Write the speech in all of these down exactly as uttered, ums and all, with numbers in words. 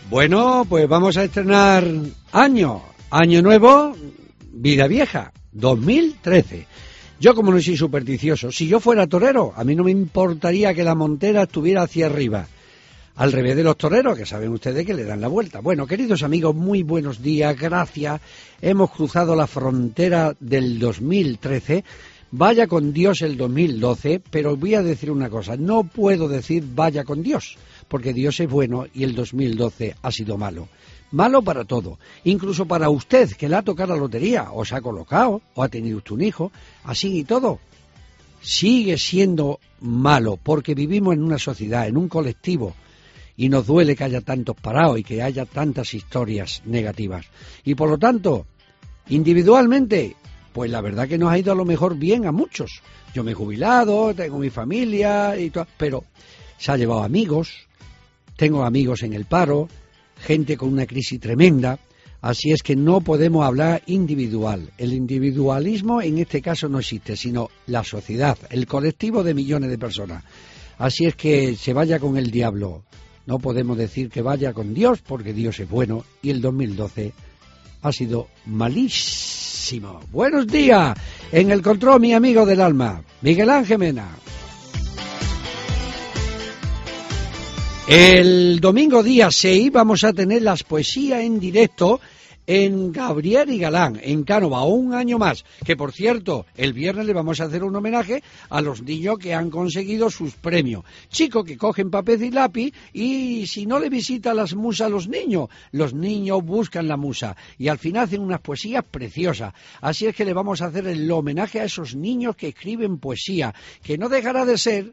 Bueno, pues vamos a estrenar año, año nuevo, vida vieja, dos mil trece. Yo, como no soy supersticioso, si yo fuera torero, a mí no me importaría que la montera estuviera hacia arriba. Al revés de los toreros, que saben ustedes que le dan la vuelta. Bueno, queridos amigos, muy buenos días, gracias. Hemos cruzado la frontera del dos mil trece. Vaya con Dios el dos mil doce, pero voy a decir una cosa. No puedo decir vaya con Dios, porque Dios es bueno y el dos mil doce ha sido malo. Malo para todo, incluso para usted, que le ha tocado la lotería, o se ha colocado, o ha tenido usted un hijo, así y todo. Sigue siendo malo, porque vivimos en una sociedad, en un colectivo, y nos duele que haya tantos parados y que haya tantas historias negativas. Y por lo tanto, individualmente, pues la verdad que nos ha ido a lo mejor bien a muchos. Yo me he jubilado, tengo mi familia, y todo, pero se ha llevado amigos, tengo amigos en el paro, gente con una crisis tremenda, así es que no podemos hablar individual. El individualismo en este caso no existe, sino la sociedad, el colectivo de millones de personas. Así es que se vaya con el diablo. No podemos decir que vaya con Dios, porque Dios es bueno y el dos mil doce ha sido malísimo. Buenos días, en el control mi amigo del alma, Miguel Ángel Mena. El domingo día seis vamos a tener las poesías en directo en Gabriel y Galán, en Cánova, un año más. Que por cierto, el viernes le vamos a hacer un homenaje a los niños que han conseguido sus premios. Chicos que cogen papel y lápiz y si no le visita las musas a los niños, los niños buscan la musa y al final hacen unas poesías preciosas. Así es que le vamos a hacer el homenaje a esos niños que escriben poesía, que no dejará de ser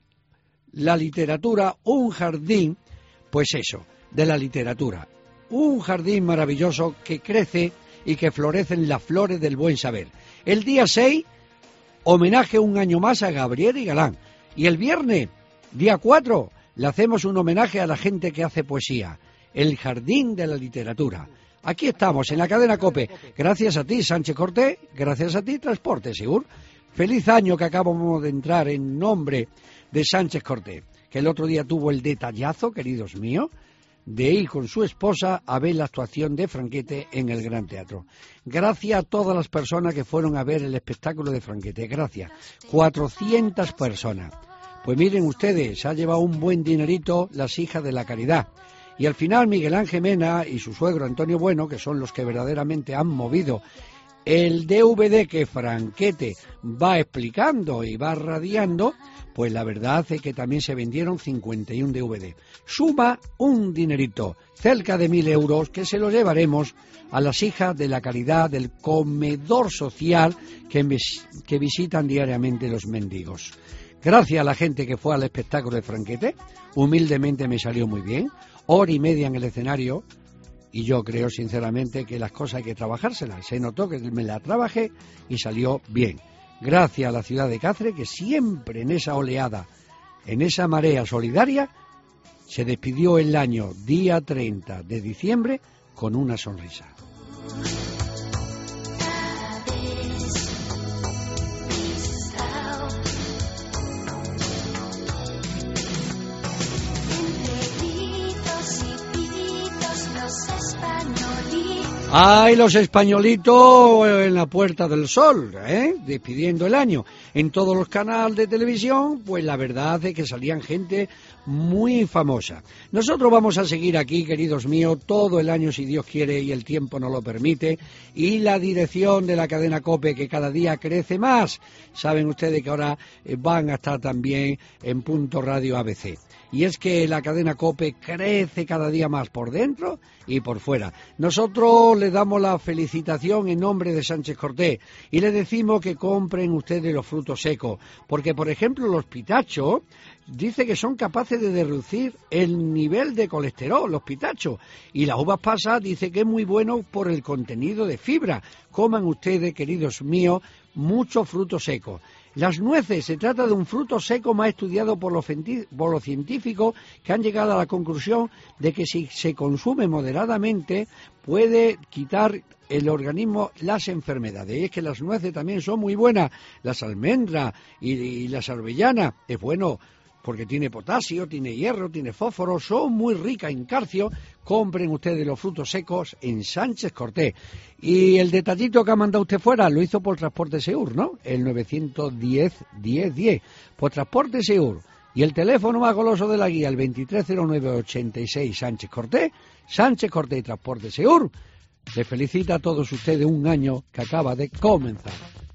la literatura un jardín. Pues eso, de la literatura. Un jardín maravilloso que crece y que florecen las flores del buen saber. El día seis, homenaje un año más a Gabriel y Galán. Y el viernes, día cuatro, le hacemos un homenaje a la gente que hace poesía. El jardín de la literatura. Aquí estamos, en la cadena COPE. Gracias a ti, Sánchez Cortés. Gracias a ti, Transporte Segur. Feliz año que acabamos de entrar en nombre de Sánchez Cortés, que el otro día tuvo el detallazo, queridos míos, de ir con su esposa a ver la actuación de Franquete en el Gran Teatro. Gracias a todas las personas que fueron a ver el espectáculo de Franquete, gracias. cuatrocientas personas. Pues miren ustedes, se ha llevado un buen dinerito las hijas de la caridad. Y al final Miguel Ángel Mena y su suegro Antonio Bueno, que son los que verdaderamente han movido el D V D que Franquete va explicando y va radiando, pues la verdad es que también se vendieron cincuenta y uno D V D. Suma un dinerito, cerca de mil euros, que se lo llevaremos a las hijas de la caridad del comedor social que, que visitan diariamente los mendigos. Gracias a la gente que fue al espectáculo de Franquete, humildemente me salió muy bien, hora y media en el escenario, y yo creo sinceramente que las cosas hay que trabajárselas. Se notó que me la trabajé y salió bien. Gracias a la ciudad de Cáceres, que siempre en esa oleada, en esa marea solidaria, se despidió el año día treinta de diciembre con una sonrisa. ¡Ay, los españolitos en la Puerta del Sol, eh! Despidiendo el año! En todos los canales de televisión, pues la verdad es que salían gente muy famosa. Nosotros vamos a seguir aquí, queridos míos, todo el año si Dios quiere y el tiempo nos lo permite, y la dirección de la cadena COPE, que cada día crece más. Saben ustedes que ahora van a estar también en Punto Radio A B C. Y es que la cadena COPE crece cada día más por dentro y por fuera. Nosotros les damos la felicitación en nombre de Sánchez Cortés y les decimos que compren ustedes los frutos secos, porque por ejemplo los pitachos dice que son capaces de reducir el nivel de colesterol, los pitachos, y las uvas pasas dice que es muy bueno por el contenido de fibra. Coman ustedes, queridos míos, muchos frutos secos. Las nueces, se trata de un fruto seco más estudiado por los, por los científicos, que han llegado a la conclusión de que si se consume moderadamente puede quitar el organismo las enfermedades. Y es que las nueces también son muy buenas, las almendras y, y las avellanas, es bueno porque tiene potasio, tiene hierro, tiene fósforo, son muy ricas en calcio. Compren ustedes los frutos secos en Sánchez Cortés. Y el detallito que ha mandado usted fuera lo hizo por Transporte Seur, ¿no? El nueve uno cero, diez, diez. Por Transporte Seur. Y el teléfono más goloso de la guía, el veintitrés cero nueve ochenta y seis Sánchez Cortés, Sánchez Cortés y Transporte Seur. Les felicita a todos ustedes un año que acaba de comenzar.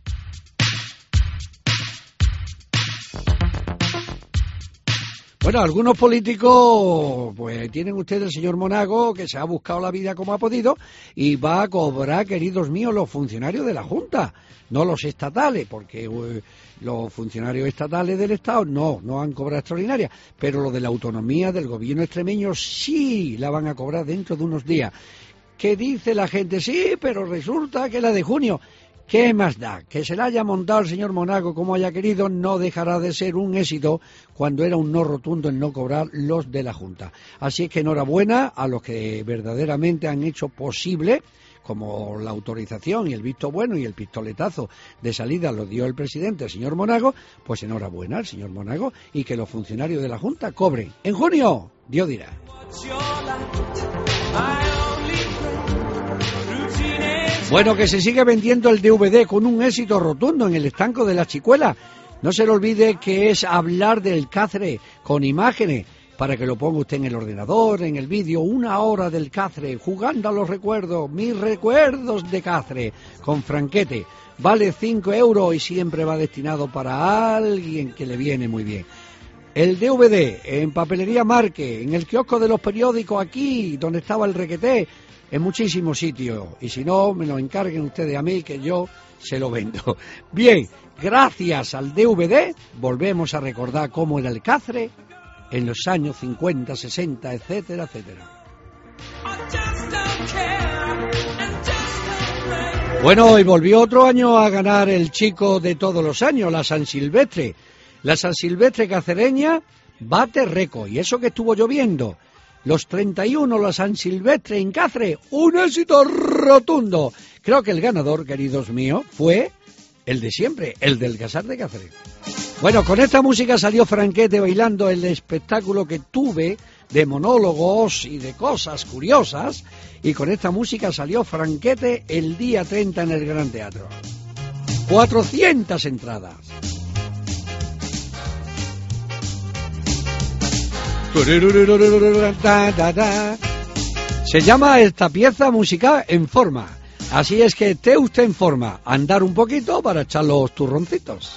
Bueno, algunos políticos, pues tienen ustedes el señor Monago, que se ha buscado la vida como ha podido, y va a cobrar, queridos míos, los funcionarios de la Junta, no los estatales, porque eh, los funcionarios estatales del Estado no, no han cobrado extraordinaria, pero los de la autonomía del gobierno extremeño sí la van a cobrar dentro de unos días. ¿Qué dice la gente? Sí, pero resulta que la de junio... ¿Qué más da? Que se la haya montado el señor Monago como haya querido, no dejará de ser un éxito cuando era un no rotundo en no cobrar los de la Junta. Así es que enhorabuena a los que verdaderamente han hecho posible, como la autorización y el visto bueno y el pistoletazo de salida lo dio el presidente, el señor Monago, pues enhorabuena al señor Monago y que los funcionarios de la Junta cobren. En junio, Dios dirá. Bueno, que se sigue vendiendo el D V D con un éxito rotundo en el estanco de la Chicuela. No se le olvide que es hablar del Cáceres con imágenes, para que lo ponga usted en el ordenador, en el vídeo, una hora del Cáceres, jugando a los recuerdos, mis recuerdos de Cáceres, con Franquete. Vale cinco euros y siempre va destinado para alguien que le viene muy bien. El D V D en Papelería Marque, en el kiosco de los periódicos aquí, donde estaba el Requeté, en muchísimos sitios, y si no, me lo encarguen ustedes a mí, que yo se lo vendo. Bien, gracias al D V D, volvemos a recordar cómo era el Cáceres en los años cincuenta, sesenta, etcétera, etcétera. Bueno, y volvió otro año a ganar el chico de todos los años, la San Silvestre. La San Silvestre cacereña bate récord, y eso que estuvo lloviendo. Los treinta y uno, la San Silvestre en Cáceres, un éxito rotundo. Creo que el ganador, queridos míos, fue el de siempre, el del Casar de Cáceres. Bueno, con esta música salió Franquete bailando el espectáculo que tuve de monólogos y de cosas curiosas, y con esta música salió Franquete el día treinta en el Gran Teatro. cuatrocientas entradas. Se llama esta pieza musical En Forma. Así es que esté usted en forma, andar un poquito para echar los turroncitos.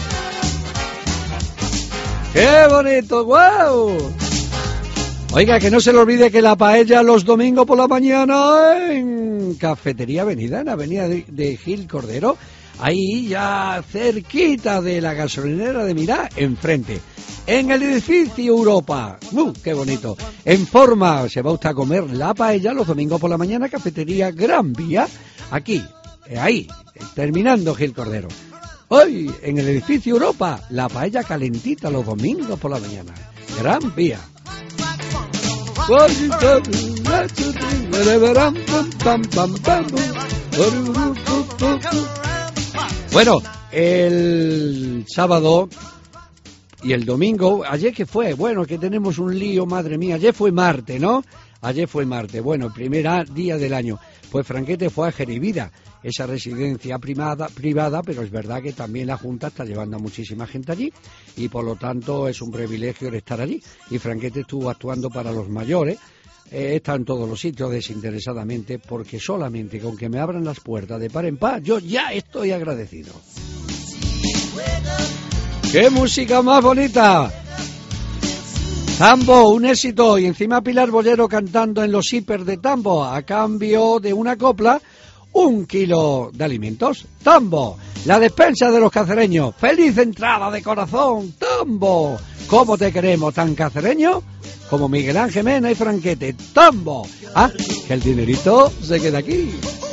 ¡Qué bonito! ¡Guau! Oiga, que no se le olvide que la paella los domingos por la mañana en Cafetería Avenida, en Avenida de, de Gil Cordero, ahí ya cerquita de la gasolinera de Mirá, enfrente. En el edificio Europa, ¡uh, qué bonito! En Forma, se va usted a comer la paella los domingos por la mañana, Cafetería Gran Vía, aquí, ahí, terminando Gil Cordero. Hoy, en el edificio Europa, la paella calentita los domingos por la mañana, Gran Vía. Bueno, el sábado y el domingo, ayer que fue, bueno, que tenemos un lío, madre mía, ayer fue Marte, ¿no? Ayer fue Marte, bueno, primer día del año, pues Franquete fue a Jeribida, esa residencia privada, privada, pero es verdad que también la Junta está llevando a muchísima gente allí, y por lo tanto es un privilegio de estar allí, y Franquete estuvo actuando para los mayores, eh, está en todos los sitios desinteresadamente, porque solamente con que me abran las puertas de par en par, yo ya estoy agradecido. ¡Qué música más bonita! Tambo, un éxito, y encima Pilar Bollero cantando en los hiper de Tambo, a cambio de una copla, un kilo de alimentos. Tambo, la despensa de los cacereños. ¡Feliz entrada de corazón! Tambo, ¿cómo te queremos tan cacereño? Como Miguel Ángel Mena y Franquete. Tambo. Ah, que el dinerito se queda aquí.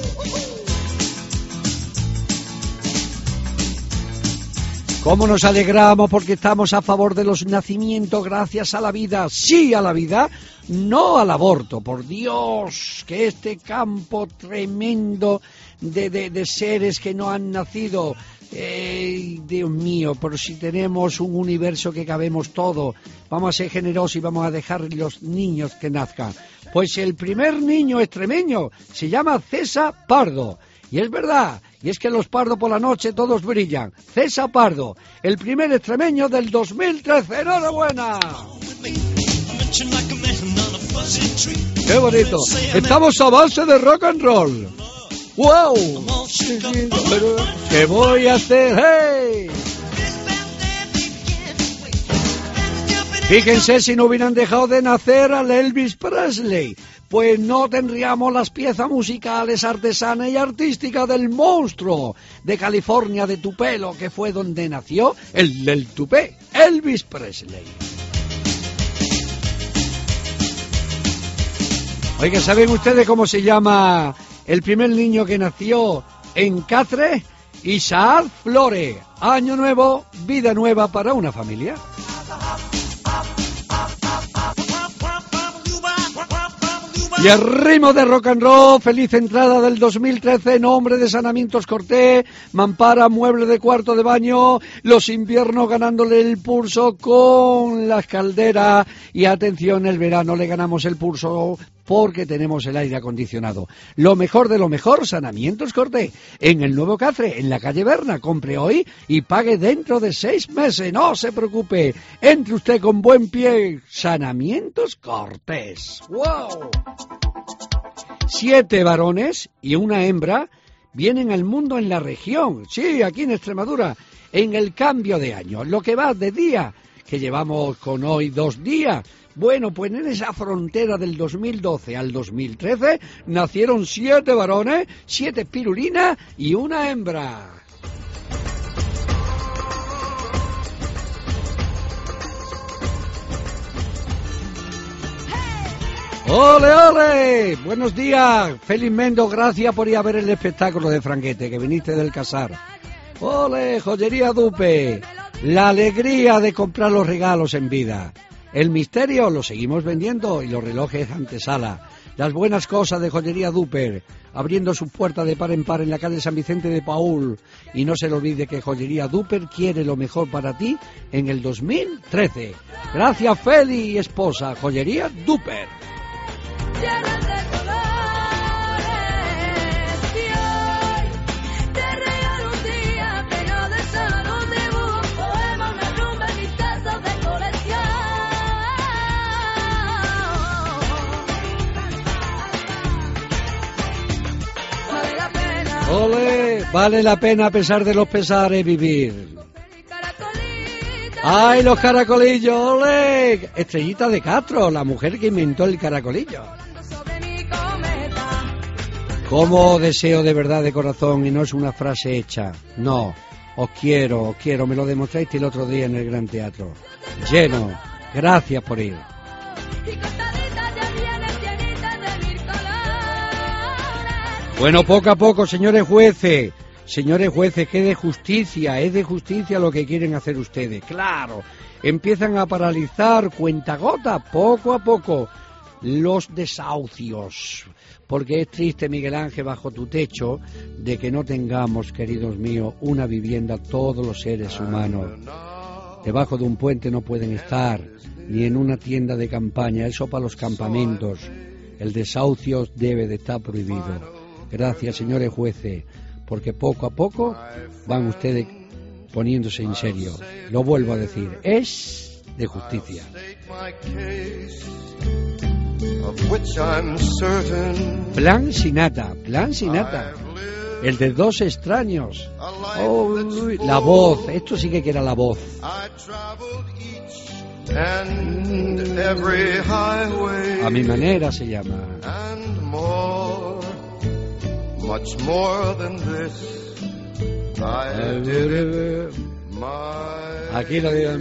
¿Cómo nos alegramos porque estamos a favor de los nacimientos gracias a la vida? Sí a la vida, no al aborto. Por Dios, que este campo tremendo de, de, de seres que no han nacido, Eh, Dios mío, pero si tenemos un universo que cabemos todo, vamos a ser generosos y vamos a dejar los niños que nazcan. Pues el primer niño extremeño se llama César Pardo. Y es verdad, y es que los pardos por la noche todos brillan. César Pardo, el primer extremeño del dos mil trece. ¡Enhorabuena! ¡Qué bonito! Estamos a base de rock and roll. ¡Wow! ¿Qué voy a hacer? ¡Hey! Fíjense si no hubieran dejado de nacer al Elvis Presley, pues no tendríamos las piezas musicales, artesanas y artísticas del monstruo de California, de Tupelo, que fue donde nació el del tupé, Elvis Presley. Oiga, ¿saben ustedes cómo se llama el primer niño que nació en Cáceres? Isaac Flores. Año nuevo, vida nueva para una familia. Y el ritmo de rock and roll, feliz entrada del dos mil trece, nombre de Sanamientos Cortés, mampara, mueble de cuarto de baño, los inviernos ganándole el pulso con las calderas y atención, el verano le ganamos el pulso porque tenemos el aire acondicionado. Lo mejor de lo mejor, Sanamientos Cortés, en el Nuevo Cáceres, en la calle Berna. Compre hoy y pague dentro de seis meses, no se preocupe, entre usted con buen pie. Sanamientos Cortés. ¡Wow! Siete varones y una hembra vienen al mundo en la región, sí, aquí en Extremadura, en el cambio de año, lo que va de día, que llevamos con hoy dos días. Bueno, pues en esa frontera del dos mil doce al dos mil trece nacieron siete varones, siete pirulinas y una hembra. ¡Ole, ole! Buenos días, Félix Mendo, gracias por ir a ver el espectáculo de Franquete, que viniste del Casar. ¡Ole, Joyería Dupe! La alegría de comprar los regalos en vida. El misterio lo seguimos vendiendo y los relojes antesala. Las buenas cosas de Joyería Duper, abriendo su puerta de par en par en la calle San Vicente de Paúl. Y no se le olvide que Joyería Duper quiere lo mejor para ti en el dos mil trece. Gracias, Feli y esposa. Joyería Duper. ¡Ole! Vale la pena a pesar de los pesares vivir. ¡Ay, los caracolillos! ¡Ole! Estrellita de Castro, la mujer que inventó el caracolillo. Cómo deseo de verdad, de corazón, y no es una frase hecha. No, os quiero, os quiero, me lo demostraste el otro día en el Gran Teatro. Lleno, gracias por ir. Bueno, poco a poco, señores jueces, señores jueces, que de justicia, es de justicia lo que quieren hacer ustedes. Claro, empiezan a paralizar cuentagota, poco a poco, los desahucios. Porque es triste, Miguel Ángel, bajo tu techo, de que no tengamos, queridos míos, una vivienda todos los seres humanos. Debajo de un puente no pueden estar, ni en una tienda de campaña, eso para los campamentos. El desahucio debe de estar prohibido. Gracias, señores jueces, porque poco a poco van ustedes poniéndose en serio. Lo vuelvo a decir, es de justicia. Plan Sinatra, Plan Sinatra, el de Dos extraños. Oh, uy, la voz, esto sí que era la voz. A mi manera se llama. Much more than this, I did it my... Aquí lo digo.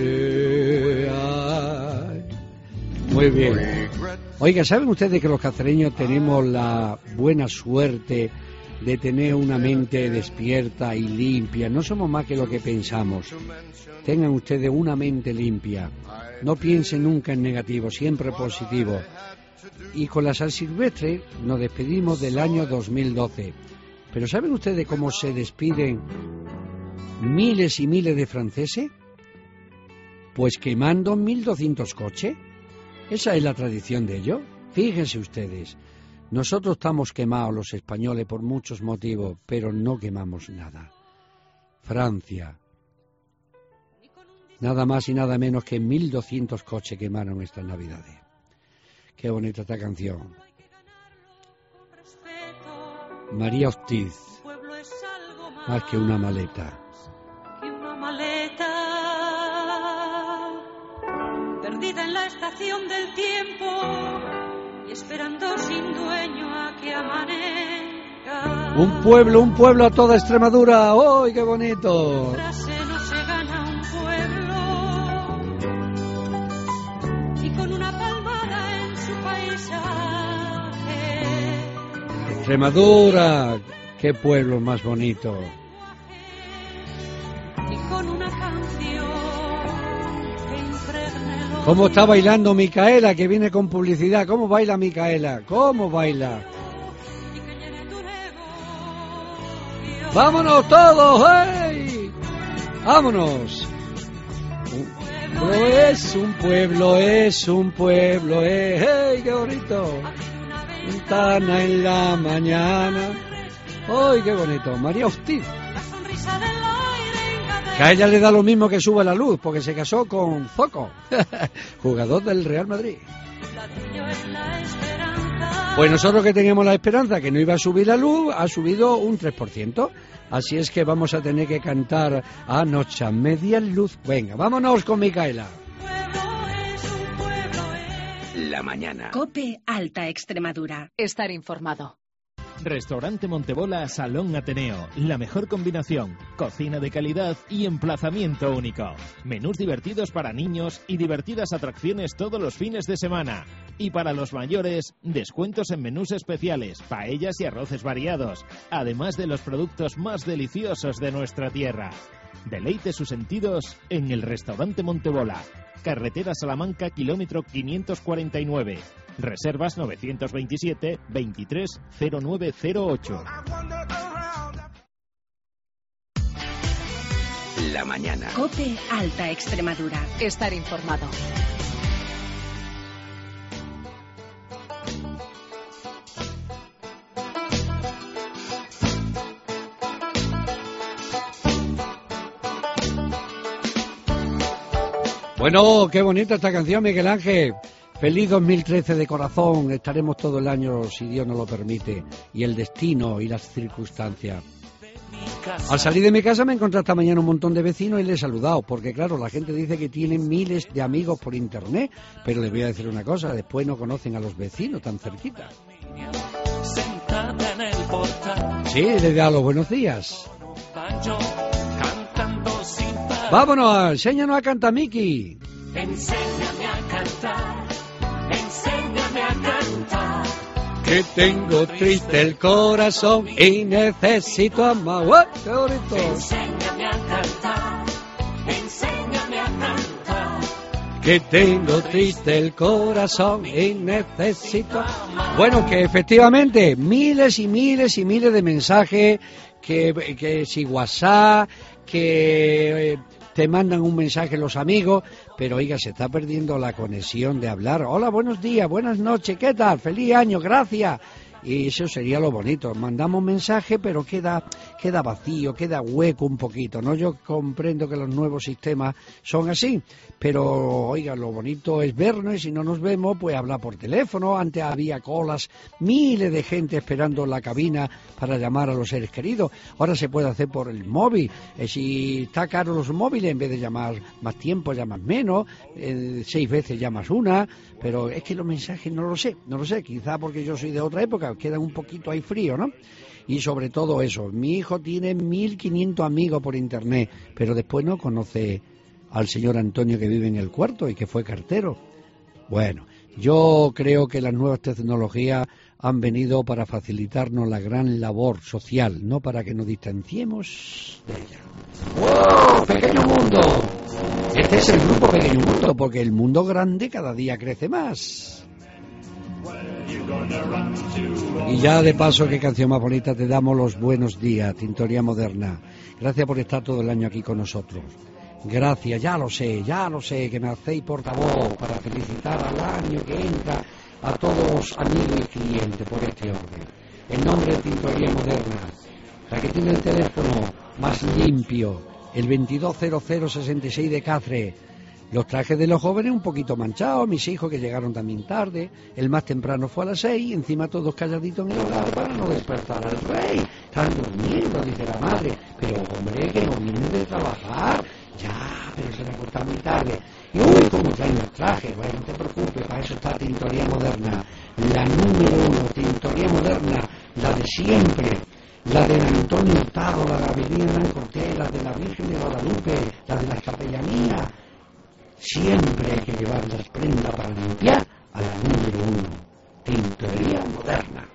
Muy bien. Oiga, ¿saben ustedes que los cacereños tenemos la buena suerte de tener una mente despierta y limpia? No somos más que lo que pensamos. Tengan ustedes una mente limpia. No piensen nunca en negativo, siempre positivo. Y con la San Silvestre nos despedimos del año dos mil doce. Pero ¿saben ustedes cómo se despiden miles y miles de franceses, pues quemando mil doscientos coches. Esa es la tradición de ello. Fíjense ustedes, nosotros estamos quemados los españoles por muchos motivos, pero no quemamos nada. Francia, nada más y nada menos que mil doscientos coches quemaron estas Navidades. Qué bonita esta canción. María Ortiz, más que una maleta. Que una maleta perdida en la estación del tiempo y esperando sin dueño a que amanezca. Un pueblo, un pueblo a toda Extremadura. ¡Ay, qué bonito! Frase no se gana un pueblo y con una palmada en su paisaje. Extremadura, qué pueblo más bonito. Y con una canción que impregne el ¿Cómo está bailando Micaela, que viene con publicidad? ¿Cómo baila Micaela? ¿Cómo baila? y que llene tu negocio. ¡Vámonos todos! ¡Hey! ¡Vámonos! Un pueblo es un pueblo, es un pueblo, es... ¡Hey, qué bonito! Ventana en la mañana. ¡Ay, qué bonito! María Ortiz. La sonrisa del aire en cada Que a ella le da lo mismo que suba la luz, porque se casó con Zoco, jugador del Real Madrid. ladrillo en la esperanza. Pues nosotros que teníamos la esperanza que no iba a subir la luz, ha subido un tres por ciento. Así es que vamos a tener que cantar Anoche a media luz. Venga, vámonos con Micaela. Pueblo es un pueblo es. La mañana. COPE Alta Extremadura. Estar informado. Restaurante Montebola Salón Ateneo. La mejor combinación. Cocina de calidad y emplazamiento único. Menús divertidos para niños y divertidas atracciones todos los fines de semana. Y para los mayores, descuentos en menús especiales, paellas y arroces variados. Además de los productos más deliciosos de nuestra tierra. Deleite sus sentidos en el Restaurante Montebola. Carretera Salamanca, kilómetro quinientos cuarenta y nueve. Reservas novecientos veintisiete, veintitrés, cero nueve cero ocho. La mañana. COPE Alta Extremadura. Estar informado. Bueno, qué bonita esta canción, Miguel Ángel. Feliz dos mil trece de corazón. Estaremos todo el año, si Dios nos lo permite, y el destino y las circunstancias. Al salir de mi casa me encontré esta mañana un montón de vecinos y les he saludado, porque claro, la gente dice que tienen miles de amigos por internet, pero les voy a decir una cosa, después no conocen a los vecinos tan cerquita. Sí, les da los buenos días. Vámonos, enséñanos a cantar, Miki. Enséñame a cantar, enséñame a cantar. Que tengo triste el corazón y necesito amar. ¡Uah! ¡Qué bonito! Enséñame a cantar, enséñame a cantar. Que tengo triste el corazón y necesito amar. Bueno, que efectivamente, miles y miles y miles de mensajes, que, que si WhatsApp, que... Eh, te mandan un mensaje los amigos, pero oiga, se está perdiendo la conexión de hablar. Hola, buenos días, buenas noches, ¿qué tal? Feliz año, gracias. Y eso sería lo bonito. Mandamos mensaje, pero queda queda vacío, queda hueco un poquito, ¿no? Yo comprendo que los nuevos sistemas son así, pero oiga, lo bonito es vernos y si no nos vemos, pues hablar por teléfono. Antes había colas, miles de gente esperando en la cabina para llamar a los seres queridos. Ahora se puede hacer por el móvil. Eh, si está caro los móviles, en vez de llamar más tiempo, llamas menos, eh, seis veces llamas una, pero es que los mensajes no lo sé, no lo sé, quizá porque yo soy de otra época, queda un poquito ahí frío, ¿no? Y sobre todo eso, mi hijo tiene mil quinientos amigos por internet, pero después no conoce al señor Antonio que vive en el cuarto y que fue cartero. Bueno, yo creo que las nuevas tecnologías han venido para facilitarnos la gran labor social, no para que nos distanciemos de ella. ¡Wow! ¡Pequeño mundo! Este es el grupo Pequeño Mundo, porque el mundo grande cada día crece más. Y ya de paso, qué canción más bonita, te damos los buenos días, Tintoría Moderna. Gracias por estar todo el año aquí con nosotros. Gracias, ya lo sé, ya lo sé, que me hacéis portavoz para felicitar al año que entra a todos amigos y clientes por este orden. En nombre de Tintoría Moderna, la que tiene el teléfono más limpio, el veintidós cero cero sesenta y seis de Cáceres. Los trajes de los jóvenes un poquito manchados, mis hijos que llegaron también tarde, el más temprano fue a las seis, encima todos calladitos en el hogar para no despertar al rey. Están durmiendo, dice la madre, pero hombre, que no vienen de trabajar. Ya, pero se me acostó muy tarde. Y uy, cómo traen los trajes. Bueno, no te preocupes, para eso está Tintoría Moderna, la número uno, Tintoría Moderna, la de siempre. La de Antonio Hurtado, la de Avenida Hernán Cortés, la de la Virgen de Guadalupe, la de las capellanías. Siempre hay que llevar las prendas para limpiar a la número uno, Tintoría Moderna.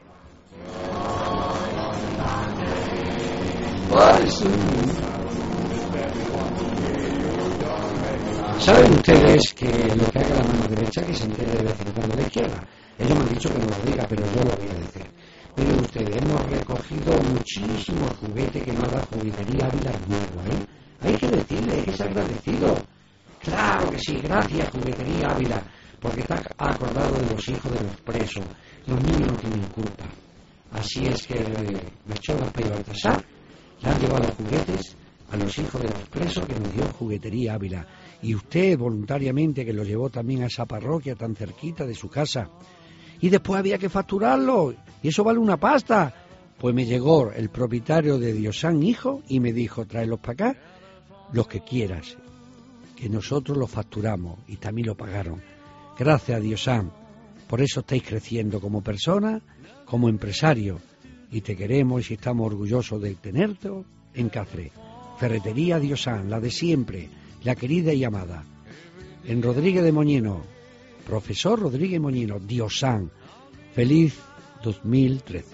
¿Saben ustedes que lo que haga la mano derecha que se entere de vez en cuando la izquierda? Ellos me han dicho que no lo diga, pero yo lo voy a decir. Miren ustedes, hemos recogido muchísimos juguetes que nos da Juguetería Ávila nuevo, ¿eh? Hay que decirle, hay que ser agradecido. Claro que sí, gracias Juguetería Ávila, porque está acordado de los hijos de los presos. Los niños no tienen culpa. Así es que me echó la pega Baltasar, le han llevado juguetes a los hijos de los presos que nos dio Juguetería Ávila. Y usted voluntariamente que lo llevó también a esa parroquia tan cerquita de su casa. Y después había que facturarlo, y eso vale una pasta. Pues me llegó el propietario de Diosán Hijo y me dijo, tráelos para acá, los que quieras, que nosotros los facturamos, y también lo pagaron. Gracias a Diosán, por eso estáis creciendo como persona, como empresario, y te queremos y estamos orgullosos de tenerte en Cáceres. Ferretería Diosán, la de siempre, la querida y amada. En Rodríguez de Moñino, profesor Rodríguez Moñino, Diosán. Feliz dos mil trece.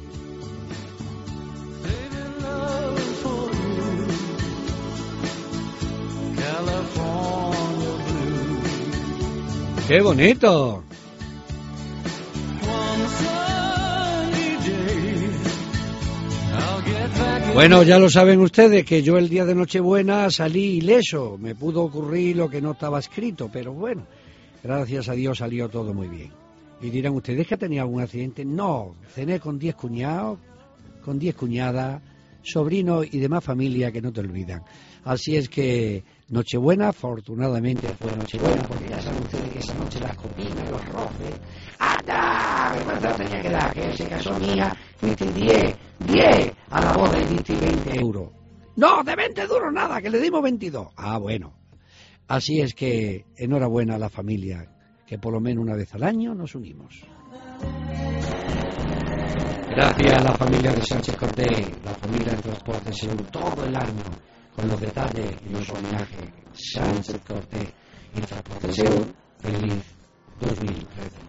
¡Qué bonito! Bueno, ya lo saben ustedes que yo el día de Nochebuena salí ileso. Me pudo ocurrir lo que no estaba escrito, pero bueno, gracias a Dios salió todo muy bien. Y dirán ustedes que tenía algún accidente. No, cené con diez cuñados, con diez cuñadas, sobrinos y demás familia que no te olvidan. Así es que Nochebuena, afortunadamente fue Nochebuena, porque ya saben ustedes que esa noche las copinas, los roces. ¡Anda! ¿Cuánto tenía que dar? Que se casó mía, fuiste diez, diez a la boda y diste veinte euros. No, de veinte duros nada, que le dimos veintidós. Ah, bueno. Así es que enhorabuena a la familia, que por lo menos una vez al año nos unimos. Gracias a la familia de Sánchez Cortés, la familia de Transportes Seguro, todo el año, con los detalles y los homenajes. Sánchez Cortés y Transportes Seguro, feliz dos mil trece.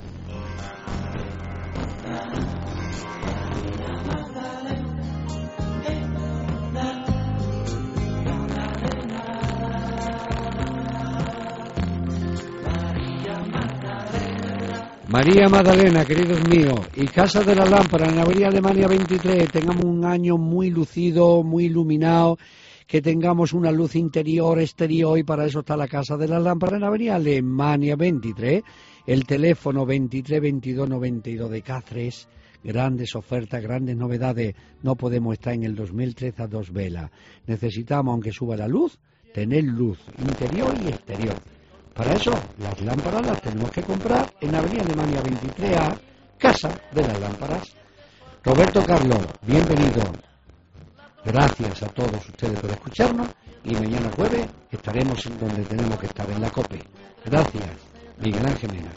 María Magdalena, queridos míos, y Casa de la Lámpara en Avenida Alemania veintitrés, tengamos un año muy lucido, muy iluminado, que tengamos una luz interior, exterior, y para eso está la Casa de la Lámpara en Avenida Alemania veintitrés, el teléfono veintitrés veintidós noventa y dos de Cáceres, grandes ofertas, grandes novedades, no podemos estar en el dos mil trece a dos velas, necesitamos, aunque suba la luz, tener luz interior y exterior. Para eso, las lámparas las tenemos que comprar en Avenida Alemania veintitrés A, Casa de las Lámparas. Roberto Carlos, bienvenido. Gracias a todos ustedes por escucharnos y mañana jueves estaremos en donde tenemos que estar, en la COPE. Gracias, Miguel Ángel Mena.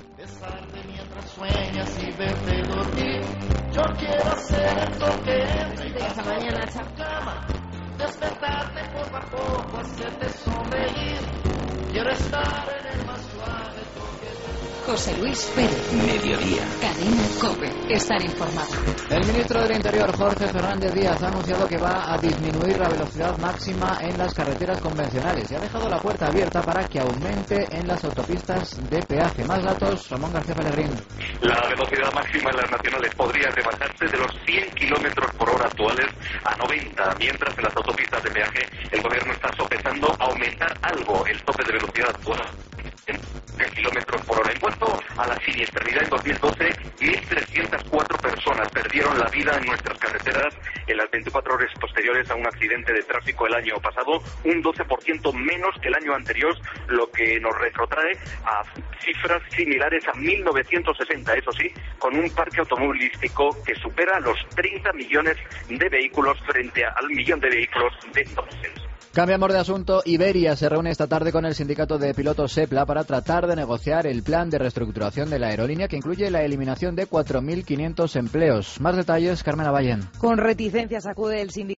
Yo quiero ser el toque. Hasta mañana, chao. Despertarte poco a poco, hacerte sonreír. Quiero estar en el más suave toque. José Luis Pérez. Mediodía. Cadena COPE. Estar informado. El ministro del Interior, Jorge Fernández Díaz, ha anunciado que va a disminuir la velocidad máxima en las carreteras convencionales y ha dejado la puerta abierta para que aumente en las autopistas de peaje. Más datos, Ramón García Pellegrín. La velocidad máxima en las nacionales podría rebasarse de los cien kilómetros por hora actuales a noventa, mientras en las autopistas de peaje el gobierno está sopesando aumentar algo el tope de velocidad actual en kilómetros por hora. En cuanto a la siniestralidad, en dos mil doce, mil trescientas cuatro personas perdieron la vida en nuestras carreteras en las veinticuatro horas posteriores a un accidente de tráfico el año pasado, un doce por ciento menos que el año anterior, lo que nos retrotrae a cifras similares a mil novecientos sesenta, eso sí, con un parque automovilístico que supera los treinta millones de vehículos frente al millón de vehículos de entonces. Cambiamos de asunto. Iberia se reúne esta tarde con el sindicato de pilotos SEPLA para tratar de negociar el plan de reestructuración de la aerolínea que incluye la eliminación de cuatro mil quinientos empleos. Más detalles, Carmen Avallén. Con reticencias acude el sindicato